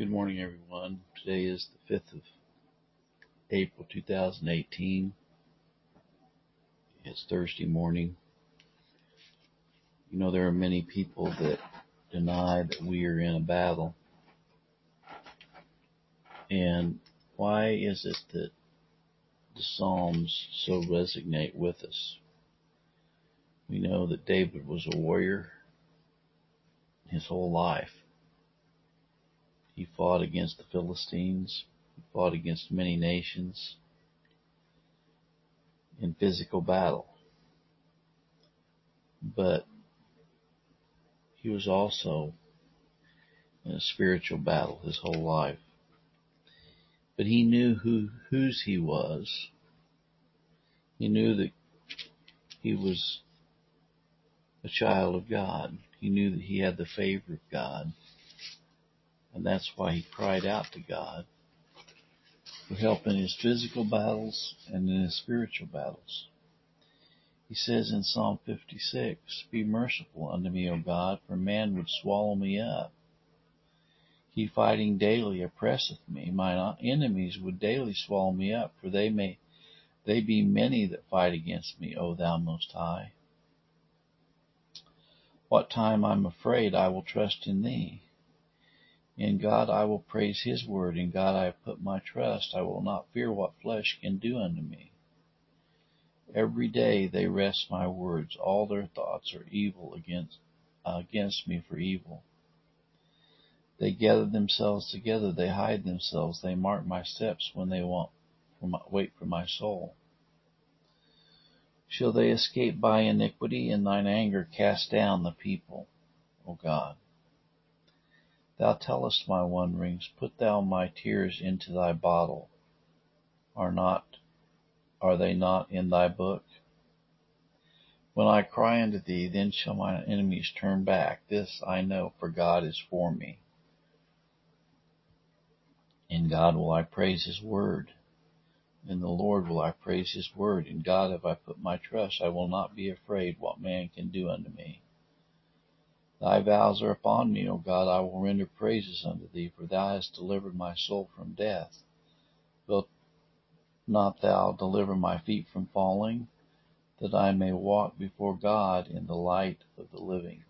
Good morning, everyone. Today is the 5th of April 2018. It's Thursday morning. You know, there are many people that deny that we are in a battle. And why is it that the Psalms so resonate with us? We know that David was a warrior his whole life. He fought against the Philistines. He fought against many nations in physical battle. But he was also in a spiritual battle his whole life. But he knew whose he was. He knew that he was a child of God. He knew that he had the favor of God. And that's why he cried out to God for help in his physical battles and in his spiritual battles. He says in Psalm 56, "Be merciful unto me, O God, for man would swallow me up. He fighting daily oppresseth me. Mine enemies would daily swallow me up, for they be many that fight against me, O thou most high. What time I'm afraid, I will trust in thee. In God I will praise his word. In God I have put my trust. I will not fear what flesh can do unto me. Every day they wrest my words. All their thoughts are evil against me for evil. They gather themselves together. They hide themselves. They mark my steps when they wait for my soul. Shall they escape by iniquity? In thine anger cast down the people, O God. Thou tellest my wanderings. Put thou my tears into thy bottle. Are they not in thy book? When I cry unto thee, then shall my enemies turn back. This I know, for God is for me. In God will I praise his word. In the Lord will I praise his word. In God have I put my trust. I will not be afraid what man can do unto me. Thy vows are upon me, O God. I will render praises unto thee, for thou hast delivered my soul from death. Wilt not thou deliver my feet from falling, that I may walk before God in the light of the living?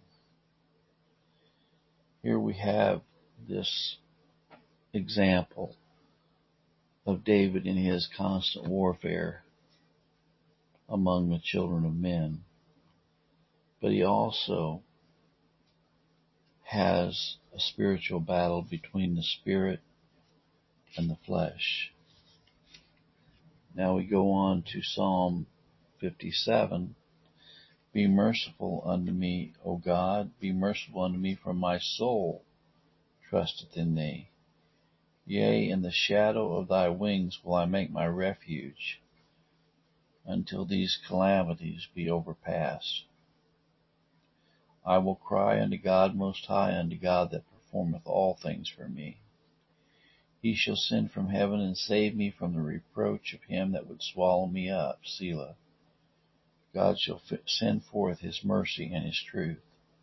Here we have this example of David in his constant warfare among the children of men. But he also has a spiritual battle between the spirit and the flesh. Now we go on to Psalm 57. Be merciful unto me, O God, be merciful unto me, for my soul trusteth in thee. Yea, in the shadow of thy wings will I make my refuge, until these calamities be overpast. I will cry unto God most high, unto God that performeth all things for me. He shall send from heaven and save me from the reproach of him that would swallow me up. Selah. God shall send forth his mercy and his truth.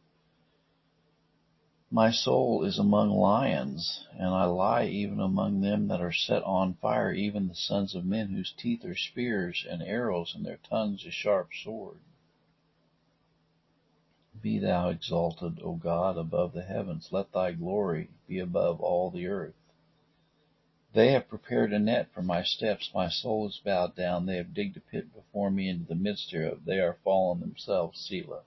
My soul is among lions, and I lie even among them that are set on fire, even the sons of men whose teeth are spears and arrows, and their tongues a sharp sword. Be thou exalted, O God, above the heavens. Let thy glory be above all the earth. They have prepared a net for my steps. My soul is bowed down. They have digged a pit before me into the midst thereof. They are fallen themselves. Selah.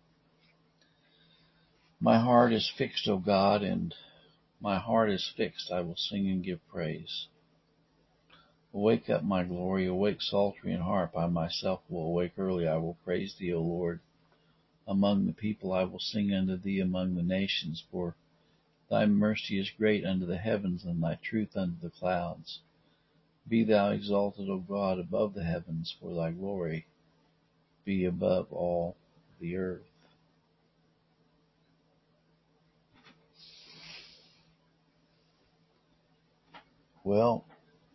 My heart is fixed, O God, and my heart is fixed. I will sing and give praise. Awake up, my glory. Awake, psaltery and harp. I myself will awake early. I will praise thee, O Lord. Among the people I will sing unto thee among the nations, for thy mercy is great unto the heavens, and thy truth unto the clouds. Be thou exalted, O God, above the heavens, for thy glory be above all the earth. Well,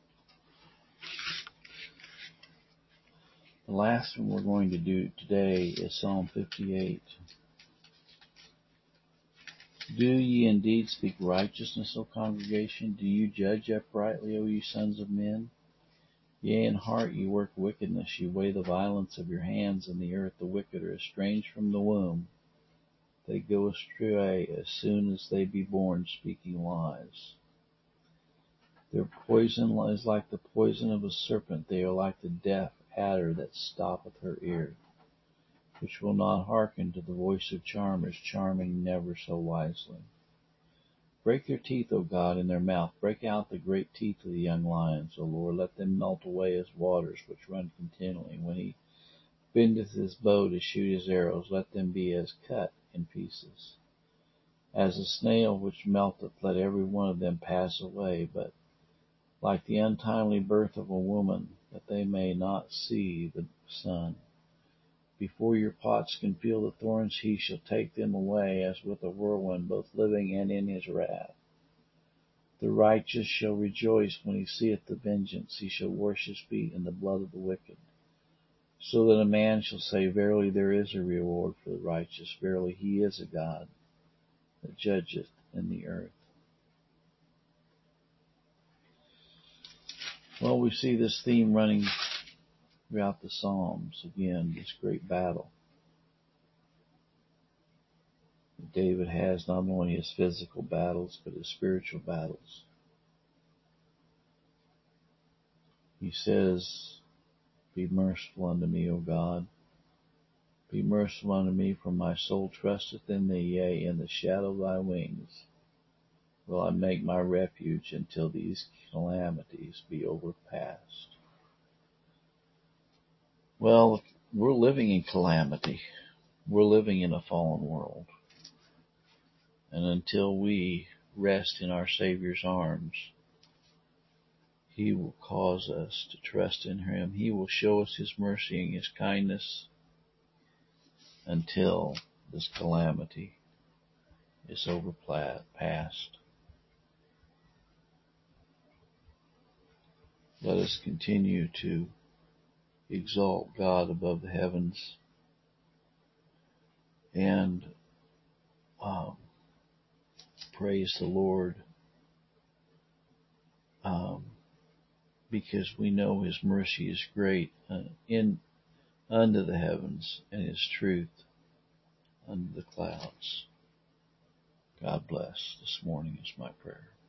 the last one we're going to do today is Psalm 58. Do ye indeed speak righteousness, O congregation? Do you judge uprightly, O ye sons of men? Yea, in heart ye work wickedness, ye weigh the violence of your hands in the earth. The wicked are estranged from the womb. They go astray as soon as they be born, speaking lies. Their poison is like the poison of a serpent. They are like the deaf adder that stoppeth her ear, which will not hearken to the voice of charmers, charming never so wisely. Break their teeth, O God, in their mouth. Break out the great teeth of the young lions, O Lord. Let them melt away as waters which run continually. When he bendeth his bow to shoot his arrows, let them be as cut in pieces. As a snail which melteth, let every one of them pass away, but like the untimely birth of a woman, that they may not see the sun. Before your pots can feel the thorns, he shall take them away as with a whirlwind, both living and in his wrath. The righteous shall rejoice when he seeth the vengeance. He shall wash his feet in the blood of the wicked. So that a man shall say, verily there is a reward for the righteous. Verily he is a God that judgeth in the earth. Well, we see this theme running throughout the Psalms. Again, this great battle David has, not only his physical battles, but his spiritual battles. He says, be merciful unto me, O God. Be merciful unto me, for my soul trusteth in thee. Yea, in the shadow of thy wings will I make my refuge until these calamities be overpast. Well, we're living in calamity. We're living in a fallen world. And until we rest in our Savior's arms, He will cause us to trust in Him. He will show us His mercy and His kindness until this calamity is overpast. Let us continue to exalt God above the heavens and praise the Lord because we know His mercy is great unto the heavens and His truth unto the clouds. God bless. This morning is my prayer.